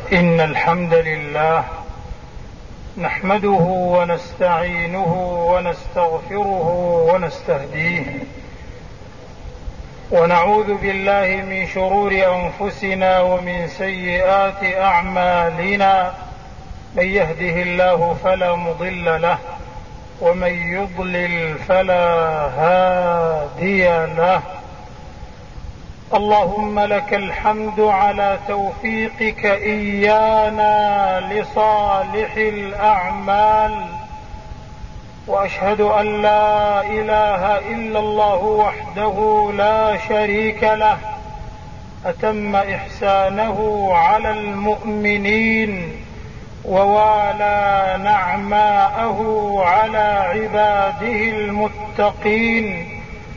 إن الحمد لله نحمده ونستعينه ونستغفره ونستهديه ونعوذ بالله من شرور أنفسنا ومن سيئات أعمالنا. من يهده الله فلا مضل له ومن يضلل فلا هادي له. اللهم لك الحمد على توفيقك إيانا لصالح الأعمال، وأشهد أن لا إله إلا الله وحده لا شريك له أتم إحسانه على المؤمنين ووالى نعماءه على عباده المتقين،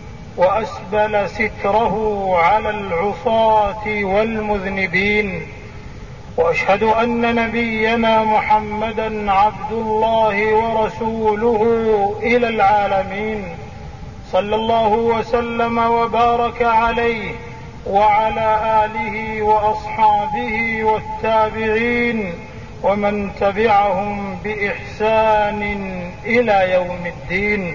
وأسبل ستره على العصاة والمذنبين. وأشهد أن نبينا محمدا عبد الله ورسوله إلى العالمين، صلى الله وسلم وبارك عليه وعلى آله وأصحابه والتابعين ومن تبعهم بإحسان إلى يوم الدين.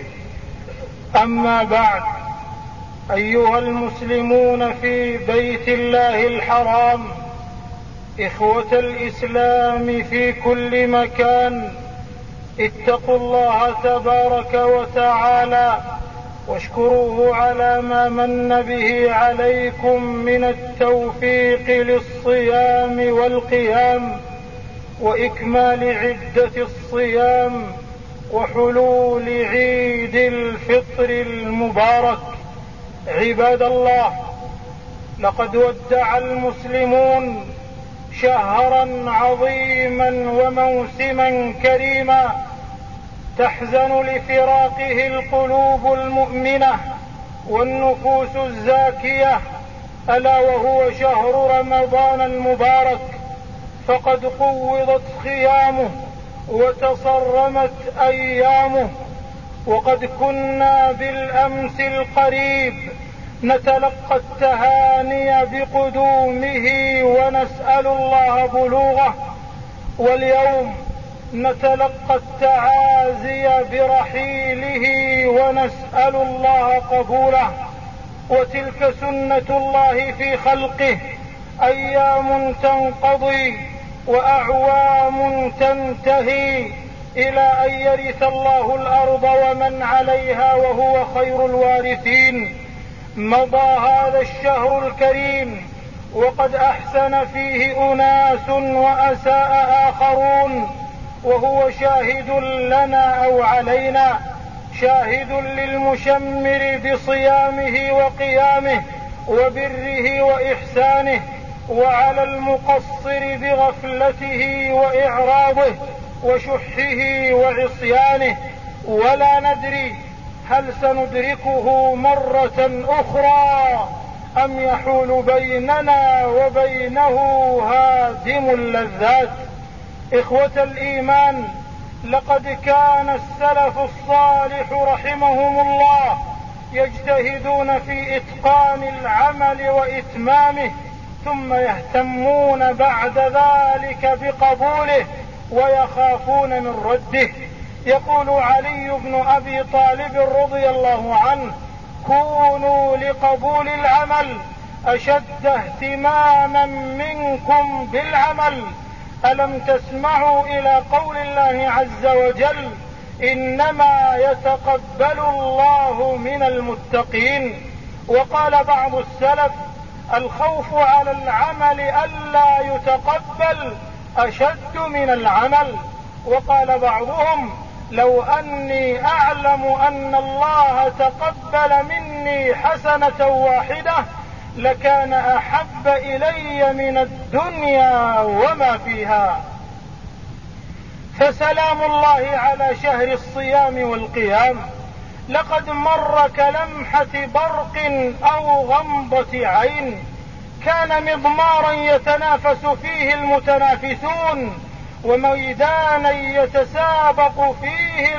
أما بعد، أيها المسلمون في بيت الله الحرام، إخوة الإسلام في كل مكان، اتقوا الله تبارك وتعالى واشكروه على ما من به عليكم من التوفيق للصيام والقيام وإكمال عدة الصيام وحلول عيد الفطر المبارك. عباد الله، لقد ودع المسلمون شهرا عظيما وموسما كريما تحزن لفراقه القلوب المؤمنة والنفوس الزاكية، ألا وهو شهر رمضان المبارك. فقد قوضت خيامه وتصرمت أيامه، وقد كنا بالأمس القريب نتلقى التهاني بقدومه ونسأل الله بلوغه، واليوم نتلقى التعازي برحيله ونسأل الله قبوله. وتلك سنة الله في خلقه، أيام تنقضي وأعوام تنتهي إلى أن يرث الله الأرض ومن عليها وهو خير الوارثين. مضى هذا الشهر الكريم وقد أحسن فيه أناس وأساء آخرون، وهو شاهد لنا أو علينا، شاهد للمشمر بصيامه وقيامه وبره وإحسانه، وعلى المقصر بغفلته وإعراضه وشحه وعصيانه. ولا ندري هل سندركه مرة أخرى أم يحول بيننا وبينه هادم اللذات. إخوة الإيمان، لقد كان السلف الصالح رحمهم الله يجتهدون في إتقان العمل وإتمامه، ثم يهتمون بعد ذلك بقبوله ويخافون من رده. يقول علي بن أبي طالب رضي الله عنه: كونوا لقبول العمل أشد اهتماما منكم بالعمل. ألم تسمعوا إلى قول الله عز وجل: إنما يتقبل الله من المتقين. وقال بعض السلف: الخوف على العمل ألا يتقبل أشد من العمل. وقال بعضهم: لو أني أعلم أن الله تقبل مني حسنة واحدة لكان أحب إلي من الدنيا وما فيها. فسلام الله على شهر الصيام والقيام، لقد مر كلمحة برق أو غمضة عين، كان مضمارا يتنافس فيه المتنافسون، وميدانا يتسابق فيه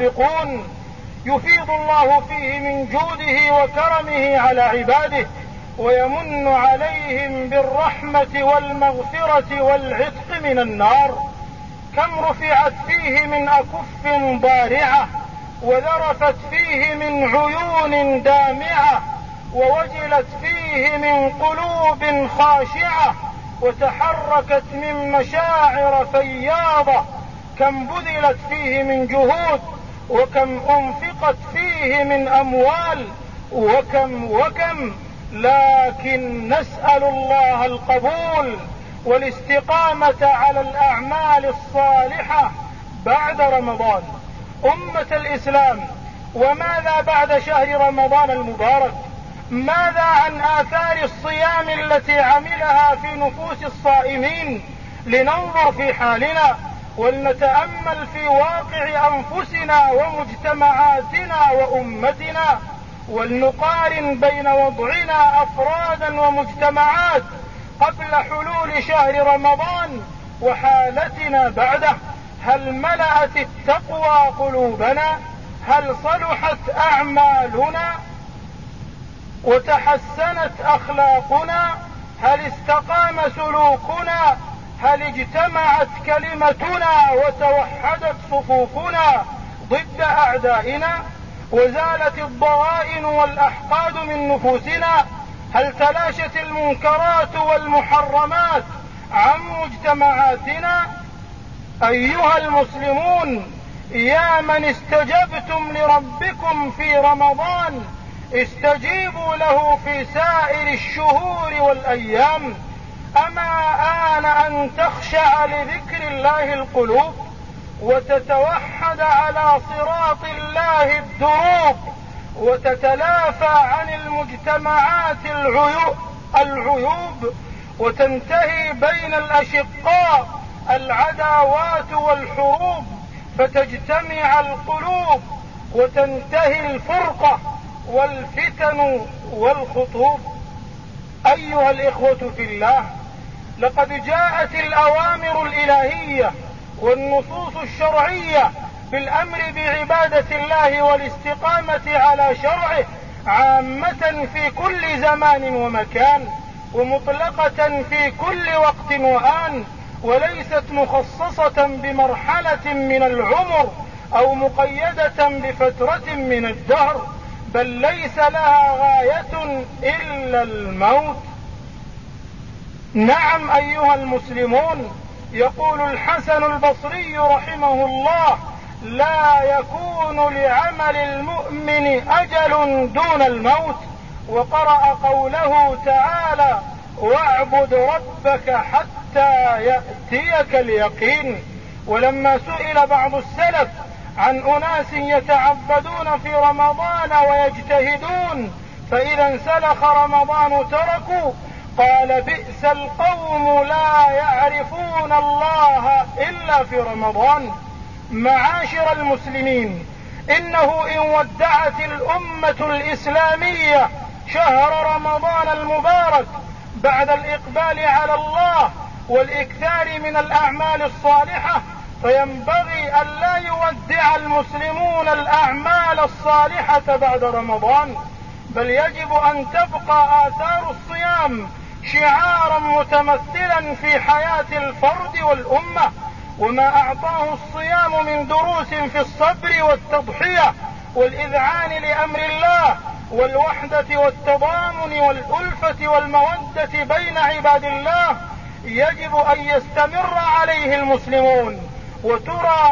المتسابقون. يفيض الله فيه من جوده وكرمه على عباده، ويمن عليهم بالرحمة والمغفرة والعتق من النار. كم رفعت فيه من أكف ضارعة، وذرفت فيه من عيون دامعة، ووجلت فيه من قلوب خاشعة، وتحركت من مشاعر فياضة. كم بذلت فيه من جهود، وكم أنفقت فيه من أموال، وكم لكن نسأل الله القبول والاستقامة على الأعمال الصالحة بعد رمضان. أمة الإسلام، وماذا بعد شهر رمضان المبارك؟ ماذا عن آثار الصيام التي عملها في نفوس الصائمين؟ لننظر في حالنا ولنتأمل في واقع أنفسنا ومجتمعاتنا وأمتنا، ولنقارن بين وضعنا أفرادا ومجتمعات قبل حلول شهر رمضان وحالتنا بعده. هل ملأت التقوى قلوبنا؟ هل صلحت أعمالنا وتحسنت أخلاقنا؟ هل استقام سلوكنا؟ هل اجتمعت كلمتنا وتوحدت صفوفنا ضد أعدائنا؟ وزالت الضغائن والأحقاد من نفوسنا؟ هل تلاشت المنكرات والمحرمات عن مجتمعاتنا؟ أيها المسلمون، يا من استجبتم لربكم في رمضان، استجيبوا له في سائر الشهور والأيام. أما آن أن تخشع لذكر الله القلوب، وتتوحد على صراط الله الدروب، وتتلافى عن المجتمعات العيوب، وتنتهي بين الأشقاء العداوات والحروب، فتجتمع القلوب وتنتهي الفرقة والفتن والخطوب. أيها الإخوة في الله، لقد جاءت الأوامر الإلهية والنصوص الشرعية بالأمر بعبادة الله والاستقامة على شرعه عامة في كل زمان ومكان، ومطلقة في كل وقت وآن، وليست مخصصة بمرحلة من العمر أو مقيدة بفترة من الدهر، بل ليس لها غاية إلا الموت. نعم أيها المسلمون، يقول الحسن البصري رحمه الله: لا يكون لعمل المؤمن أجل دون الموت. وقرأ قوله تعالى: واعبد ربك حتى يأتيك اليقين. ولما سئل بعض السلف عن أناس يتعبدون في رمضان ويجتهدون فإذا انسلخ رمضان تركوا، قال: بئس القوم لا يعرفون الله إلا في رمضان. معاشر المسلمين، إنه إن ودعت الأمة الإسلامية شهر رمضان المبارك بعد الإقبال على الله والإكثار من الأعمال الصالحة، فينبغي أن لا يودع المسلمون الأعمال الصالحة بعد رمضان، بل يجب أن تبقى آثار الصيام شعارا متمثلا في حياة الفرد والأمة. وما أعطاه الصيام من دروس في الصبر والتضحية والإذعان لأمر الله والوحدة والتضامن والألفة والمودة بين عباد الله، يجب أن يستمر عليه المسلمون، وترى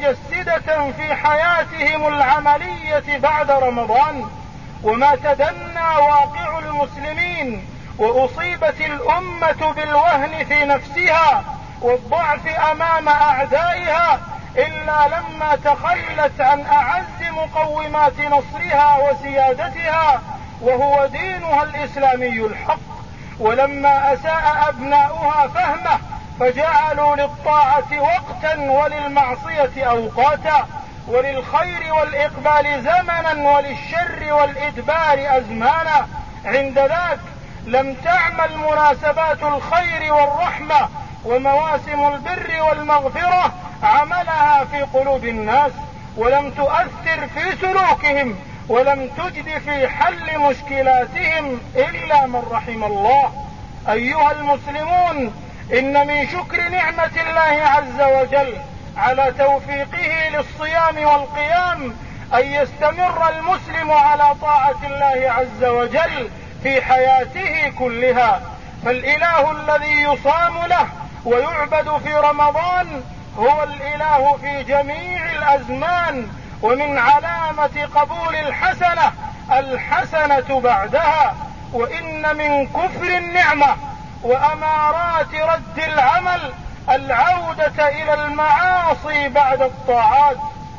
متجسدة في حياتهم العملية بعد رمضان. وما تدنى واقع المسلمين وأصيبت الأمة بالوهن في نفسها والضعف أمام أعدائها إلا لما تخلت عن أعز مقومات نصرها وسيادتها، وهو دينها الإسلامي الحق. ولما أساء أبناؤها فهمه فجعلوا للطاعة وقتا وللمعصية أوقاتا، وللخير والإقبال زمنا وللشر والإدبار أزمانا. عند ذاك لم تعمل مناسبات الخير والرحمة ومواسم البر والمغفرة عملها في قلوب الناس، ولم تؤثر في سلوكهم ولم تجد في حل مشكلاتهم إلا من رحم الله. أيها المسلمون، إن من شكر نعمة الله عز وجل على توفيقه للصيام والقيام أن يستمر المسلم على طاعة الله عز وجل في حياته كلها، فالإله الذي يصام له ويعبد في رمضان هو الإله في جميع الأزمان. ومن علامة قبول الحسنة بعدها. وإن من كفر النعمة وأمارات رد العمل العودة إلى المعاصي بعد الطاعات.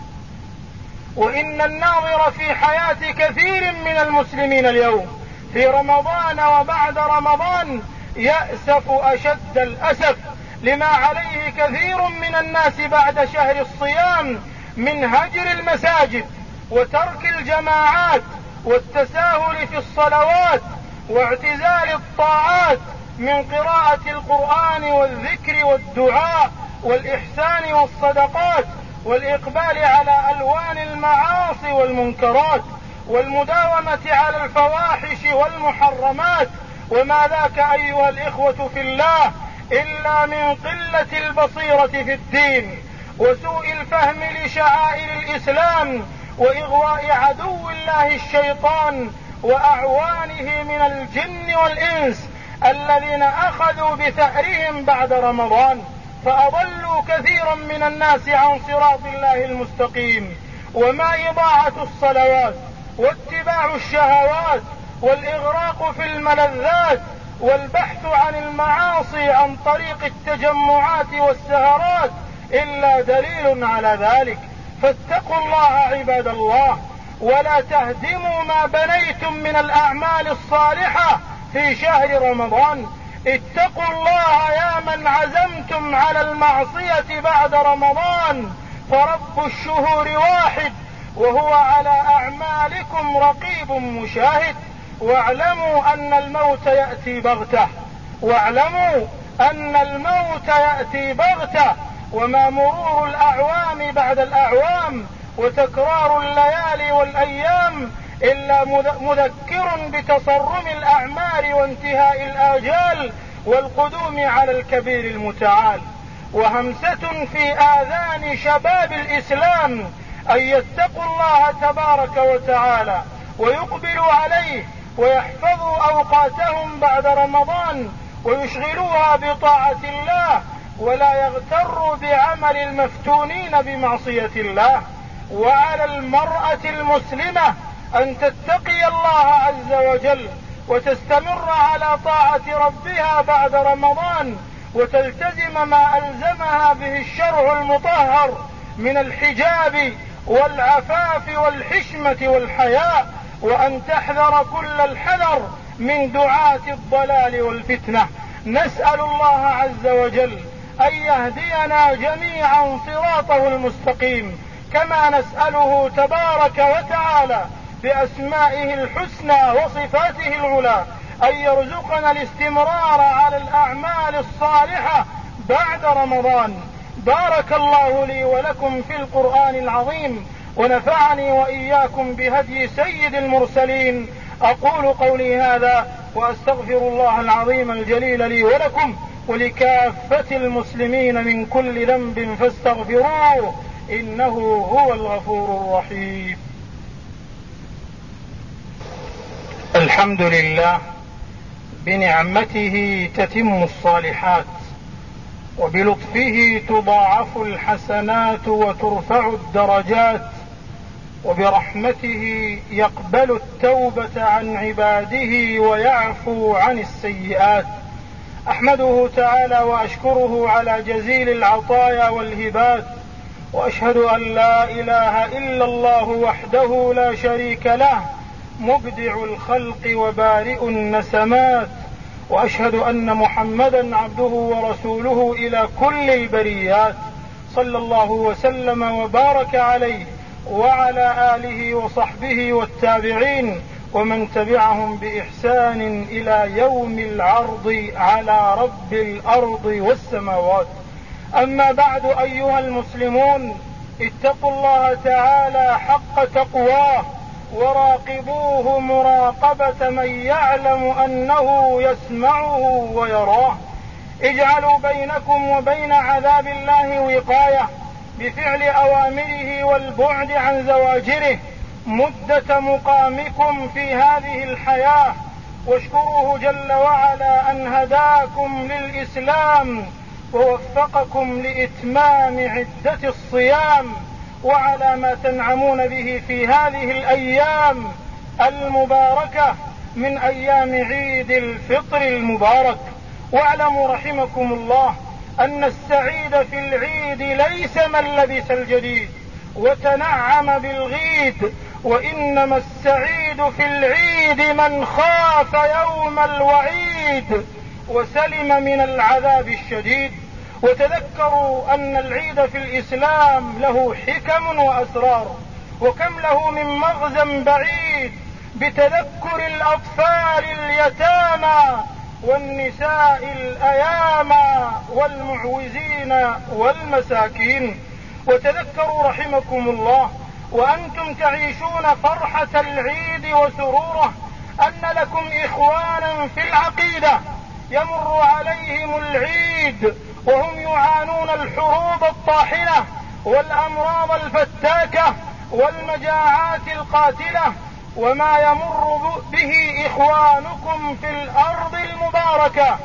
وإن الناظر في حياة كثير من المسلمين اليوم في رمضان وبعد رمضان يأسف أشد الأسف لما عليه كثير من الناس بعد شهر الصيام من هجر المساجد وترك الجماعات والتساهل في الصلوات واعتزال الطاعات من قراءة القرآن والذكر والدعاء والإحسان والصدقات، والإقبال على ألوان المعاصي والمنكرات، والمداومة على الفواحش والمحرمات. وما ذاك أيها الإخوة في الله إلا من قلة البصيرة في الدين وسوء الفهم لشعائر الإسلام وإغواء عدو الله الشيطان وأعوانه من الجن والإنس الذين أخذوا بثأرهم بعد رمضان فأضلوا كثيرا من الناس عن صراط الله المستقيم. وما إضاعة الصلوات واتباع الشهوات والإغراق في الملذات والبحث عن المعاصي عن طريق التجمعات والسهرات إلا دليل على ذلك. فاتقوا الله عباد الله، ولا تهدموا ما بنيتم من الأعمال الصالحة في شهر رمضان. اتقوا الله يا من عزمتم على المعصية بعد رمضان، فرب الشهور واحد وهو على أعمالكم رقيب مشاهد. واعلموا أن الموت يأتي بغتة وما مرور الأعوام بعد الأعوام وتكرار الليالي والأيام إلا مذكر بتصرم الأعمار وانتهاء الآجال والقدوم على الكبير المتعال. وهمسة في آذان شباب الإسلام أن يتقوا الله تبارك وتعالى ويقبلوا عليه ويحفظوا أوقاتهم بعد رمضان ويشغلوها بطاعة الله، ولا يغتروا بعمل المفتونين بمعصية الله. وعلى المرأة المسلمة أن تتقي الله عز وجل وتستمر على طاعة ربها بعد رمضان وتلتزم ما ألزمها به الشرع المطهر من الحجاب والعفاف والحشمة والحياء، وأن تحذر كل الحذر من دعاة الضلال والفتنة. نسأل الله عز وجل أن يهدينا جميعا صراطه المستقيم، كما نسأله تبارك وتعالى بأسمائه الحسنى وصفاته العلى أن يرزقنا الاستمرار على الأعمال الصالحة بعد رمضان. بارك الله لي ولكم في القرآن العظيم، ونفعني وإياكم بهدي سيد المرسلين. أقول قولي هذا وأستغفر الله العظيم الجليل لي ولكم ولكافة المسلمين من كل ذنب فاستغفروه إنه هو الغفور الرحيم. الحمد لله، بنعمته تتم الصالحات وبلطفه تضاعف الحسنات وترفع الدرجات وبرحمته يقبل التوبة عن عباده ويعفو عن السيئات. أحمده تعالى وأشكره على جزيل العطايا والهبات، وأشهد أن لا إله إلا الله وحده لا شريك له مبدع الخلق وبارئ النسمات، وأشهد أن محمدا عبده ورسوله إلى كل البريات، صلى الله وسلم وبارك عليه وعلى آله وصحبه والتابعين ومن تبعهم بإحسان إلى يوم العرض على رب الأرض والسماوات. أما بعد أيها المسلمون، اتقوا الله تعالى حق تقواه وراقبوه مراقبة من يعلم أنه يسمعه ويراه. اجعلوا بينكم وبين عذاب الله وقاية بفعل أوامره والبعد عن زواجره مدة مقامكم في هذه الحياة، واشكروه جل وعلا أن هداكم للإسلام ووفقكم لإتمام عدة الصيام، وعلى ما تنعمون به في هذه الأيام المباركة من أيام عيد الفطر المبارك. واعلموا رحمكم الله أن السعيد في العيد ليس من لبس الجديد وتنعم بالغيد، وإنما السعيد في العيد من خاف يوم الوعيد وسلم من العذاب الشديد. وتذكروا أن العيد في الإسلام له حكم وأسرار، وكم له من مغزى بعيد بتذكر الأطفال اليتامى والنساء الأيامى والمعوزين والمساكين. وتذكروا رحمكم الله وأنتم تعيشون فرحة العيد وسروره أن لكم إخوانا في العقيدة يمر عليهم العيد وهم يعانون الحروب الطاحنة والأمراض الفتاكة والمجاعات القاتلة، وما يمر به إخوانكم في الأرض المباركة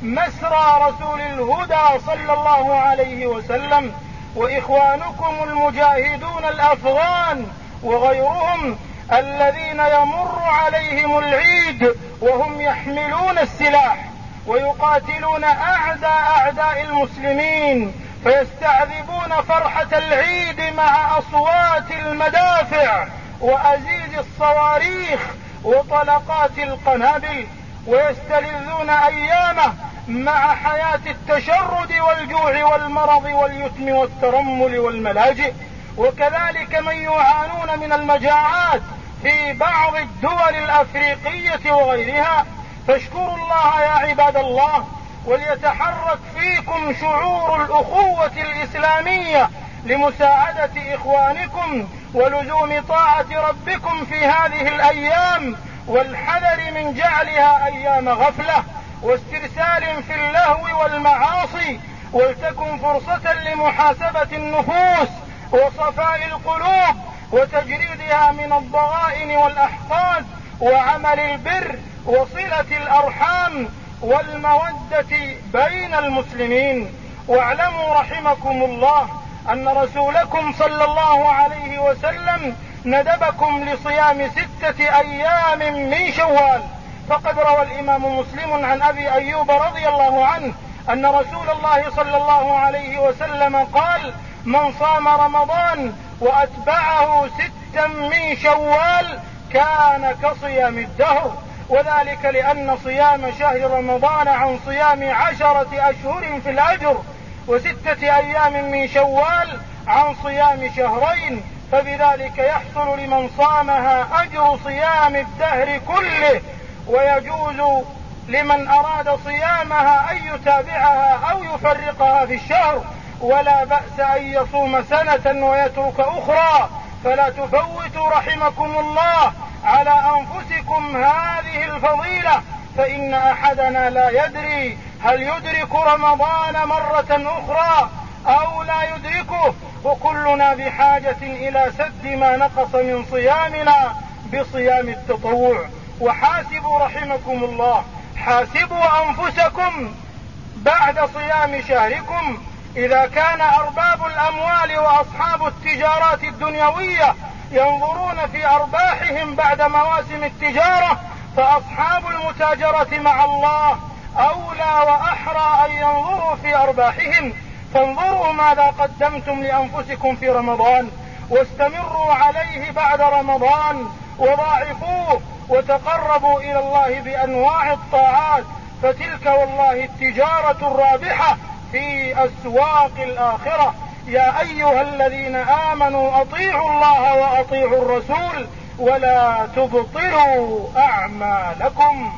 مسرى رسول الهدى صلى الله عليه وسلم، وإخوانكم المجاهدون الأفغان وغيرهم الذين يمر عليهم العيد وهم يحملون السلاح ويقاتلون أعداء المسلمين، فيستعذبون فرحة العيد مع أصوات المدافع وأزيز الصواريخ وطلقات القنابل، ويستلذون أيامه مع حياة التشرد والجوع والمرض واليتم والترمل والملاجئ. وكذلك من يعانون من المجاعات في بعض الدول الأفريقية وغيرها. فاشكروا الله يا عباد الله، وليتحرك فيكم شعور الأخوة الإسلامية لمساعدة إخوانكم ولزوم طاعة ربكم في هذه الأيام، والحذر من جعلها أيام غفلة واسترسال في اللهو والمعاصي، ولتكن فرصة لمحاسبة النفوس وصفاء القلوب وتجريدها من الضغائن والأحقاد وعمل البر وصلة الأرحام والمودة بين المسلمين. واعلموا رحمكم الله أن رسولكم صلى الله عليه وسلم ندبكم لصيام 6 أيام من شوال، فقد روى الإمام مسلم عن أبي أيوب رضي الله عنه أن رسول الله صلى الله عليه وسلم قال: من صام رمضان وأتبعه 6 من شوال كان كصيام الدهر، وذلك لأن صيام شهر رمضان عن صيام 10 أشهر في الأجر، و6 أيام من شوال عن صيام شهرين، فبذلك يحصل لمن صامها أجر صيام الدهر كله، ويجوز لمن أراد صيامها أن يتابعها أو يفرقها في الشهر، ولا بأس أن يصوم سنة ويترك أخرى. فلا تفوتوا رحمكم الله على أنفسكم هذه الفضيلة، فإن أحدنا لا يدري هل يدرك رمضان مرة أخرى أو لا يدركه، وكلنا بحاجة إلى سد ما نقص من صيامنا بصيام التطوع. وحاسبوا رحمكم الله، حاسبوا أنفسكم بعد صيام شهركم. إذا كان أرباب الأموال وأصحاب التجارات الدنيوية ينظرون في أرباحهم بعد مواسم التجارة، فأصحاب المتاجرة مع الله أولى وأحرى أن ينظروا في أرباحهم. فانظروا ماذا قدمتم لأنفسكم في رمضان، واستمروا عليه بعد رمضان، وضاعفوه وتقربوا إلى الله بأنواع الطاعات، فتلك والله التجارة الرابحة في أسواق الآخرة. يا أيها الذين آمنوا أطيعوا الله وأطيعوا الرسول ولا تبطلوا أعمالكم.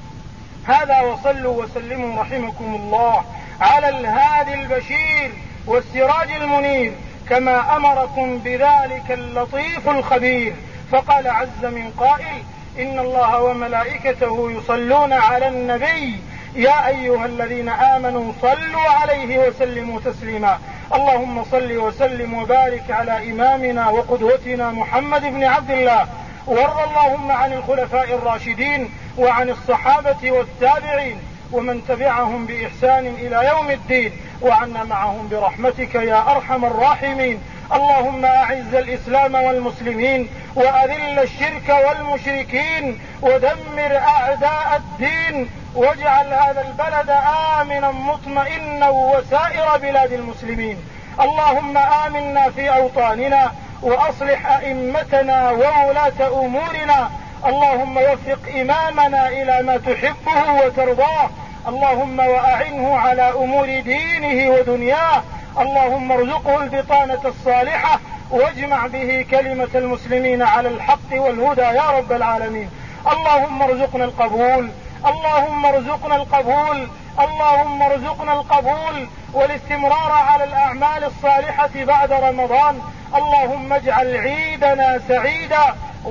هذا، وصلوا وسلموا رحمكم الله على الهادي البشير والسراج المنير كما أمركم بذلك اللطيف الخبير. فقال عز من قائل: إن الله وملائكته يصلون على النبي يا أيها الذين آمنوا صلوا عليه وسلموا تسليما. اللهم صل وسلم وبارك على إمامنا وقدوتنا محمد بن عبد الله، وارض اللهم عن الخلفاء الراشدين وعن الصحابة والتابعين ومن تبعهم بإحسان إلى يوم الدين، وعنا معهم برحمتك يا أرحم الراحمين. اللهم أعز الإسلام والمسلمين وأذل الشرك والمشركين ودمر أعداء الدين، واجعل هذا البلد آمنا مطمئنا وسائر بلاد المسلمين. اللهم آمنا في أوطاننا وأصلح أئمتنا وولاة أمورنا. اللهم وفق إمامنا إلى ما تحبه وترضاه. اللهم وأعنه على أمور دينه ودنياه. اللهم ارزقه البطانة الصالحة واجمع به كلمة المسلمين على الحق والهدى يا رب العالمين. اللهم ارزقنا القبول، اللهم ارزقنا القبول، اللهم ارزقنا القبول والاستمرار على الأعمال الصالحة بعد رمضان. اللهم اجعل عيدنا سعيدا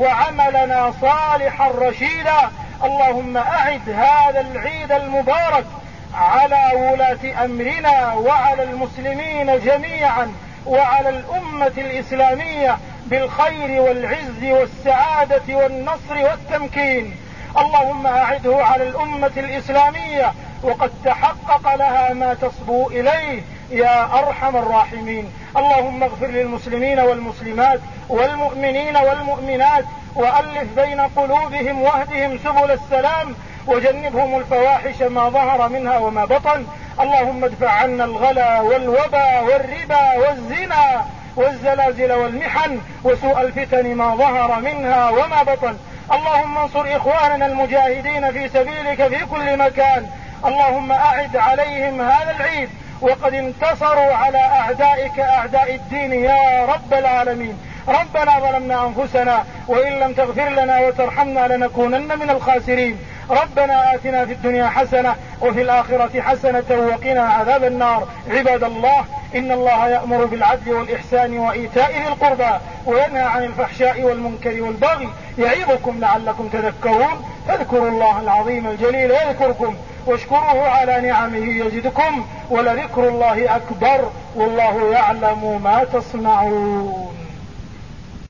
وعملنا صالحا رشيدا. اللهم أعد هذا العيد المبارك على ولاة أمرنا وعلى المسلمين جميعا وعلى الأمة الإسلامية بالخير والعز والسعادة والنصر والتمكين. اللهم أعده على الأمة الإسلامية وقد تحقق لها ما تصبو إليه يا أرحم الراحمين. اللهم اغفر للمسلمين والمسلمات والمؤمنين والمؤمنات وألف بين قلوبهم واهدهم سبل السلام وجنبهم الفواحش ما ظهر منها وما بطن. اللهم ادفع عنا الغلا والوبا والربا والزنا والزلازل والمحن وسوء الفتن ما ظهر منها وما بطن. اللهم انصر إخواننا المجاهدين في سبيلك في كل مكان. اللهم أعد عليهم هذا العيد وقد انتصروا على أعدائك أعداء الدين يا رب العالمين. ربنا ظلمنا أنفسنا وإن لم تغفر لنا وترحمنا لنكونن من الخاسرين. ربنا آتنا في الدنيا حسنة وفي الآخرة حسنة وقنا عذاب النار. عباد الله، إن الله يأمر بالعدل والإحسان وإيتاء ذي القربى وينهى عن الفحشاء والمنكر والبغي يعظكم لعلكم تذكرون. فاذكروا الله العظيم الجليل يذكركم واشكروه على نعمه يزدكم ولذكر الله أكبر والله يعلم ما تصنعون.